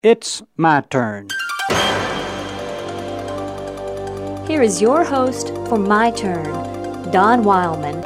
It's my turn. Here is your host for My Turn, Don Wildman.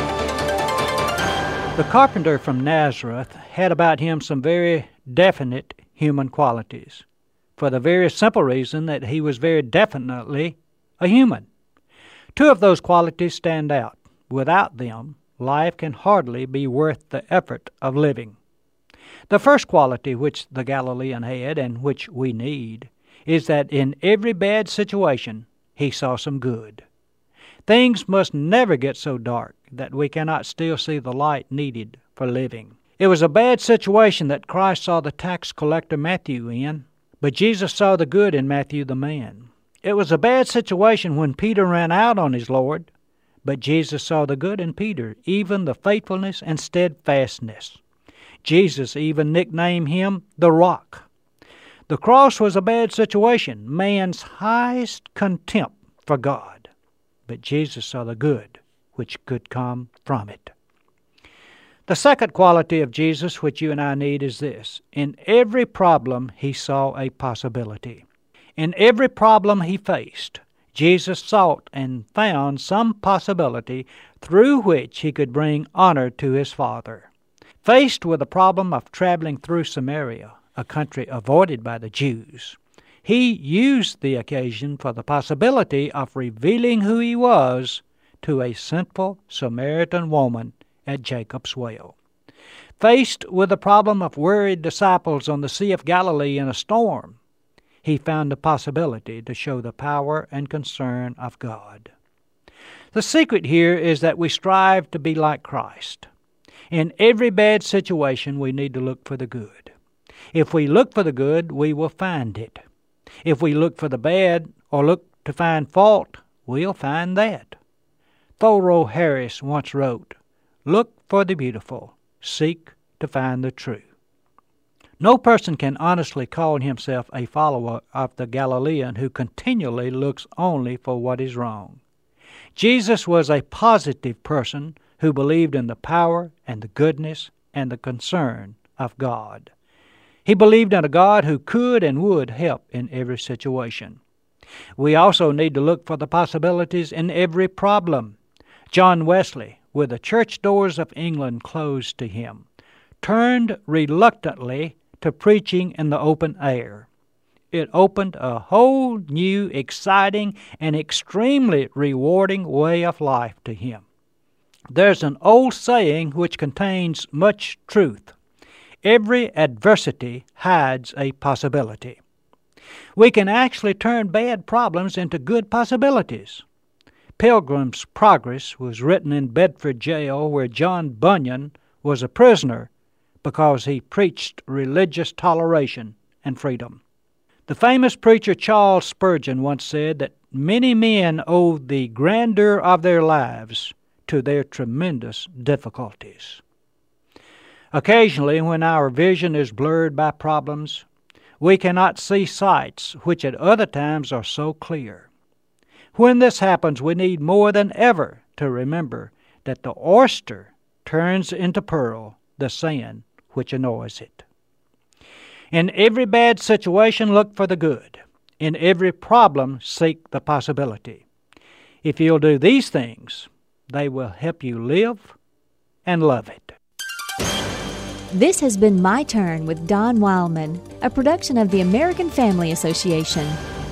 The carpenter from Nazareth had about him some very definite human qualities, for the very simple reason that he was very definitely a human. Two of those qualities stand out. Without them, life can hardly be worth the effort of living. The first quality which the Galilean had, and which we need, is that in every bad situation he saw some good. Things must never get so dark that we cannot still see the light needed for living. It was a bad situation that Christ saw the tax collector Matthew in, but Jesus saw the good in Matthew the man. It was a bad situation when Peter ran out on his Lord, but Jesus saw the good in Peter, even the faithfulness and steadfastness. Jesus even nicknamed him the Rock. The cross was a bad situation, man's highest contempt for God, but Jesus saw the good which could come from it. The second quality of Jesus which you and I need is this. In every problem he saw a possibility. In every problem he faced, Jesus sought and found some possibility through which he could bring honor to his Father. Faced with the problem of traveling through Samaria, a country avoided by the Jews, he used the occasion for the possibility of revealing who he was to a sinful Samaritan woman at Jacob's well. Faced with the problem of worried disciples on the Sea of Galilee in a storm, he found a possibility to show the power and concern of God. The secret here is that we strive to be like Christ. In every bad situation, we need to look for the good. If we look for the good, we will find it. If we look for the bad or look to find fault, we'll find that. Thoreau Harris once wrote, "Look for the beautiful, seek to find the true." No person can honestly call himself a follower of the Galilean who continually looks only for what is wrong. Jesus was a positive person who believed in the power and the goodness and the concern of God. He believed in a God who could and would help in every situation. We also need to look for the possibilities in every problem. John Wesley, with the church doors of England closed to him, turned reluctantly to preaching in the open air. It opened a whole new, exciting, and extremely rewarding way of life to him. There's an old saying which contains much truth. Every adversity hides a possibility. We can actually turn bad problems into good possibilities. Pilgrim's Progress was written in Bedford jail, where John Bunyan was a prisoner because he preached religious toleration and freedom. The famous preacher Charles Spurgeon once said that many men owe the grandeur of their lives to their tremendous difficulties. Occasionally, when our vision is blurred by problems, we cannot see sights which at other times are so clear. When this happens, we need more than ever to remember that the oyster turns into pearl the sand which annoys it. In every bad situation, look for the good. In every problem, seek the possibility. If you'll do these things, they will help you live and love it. This has been My Turn with Don Wildman, a production of the American Family Association.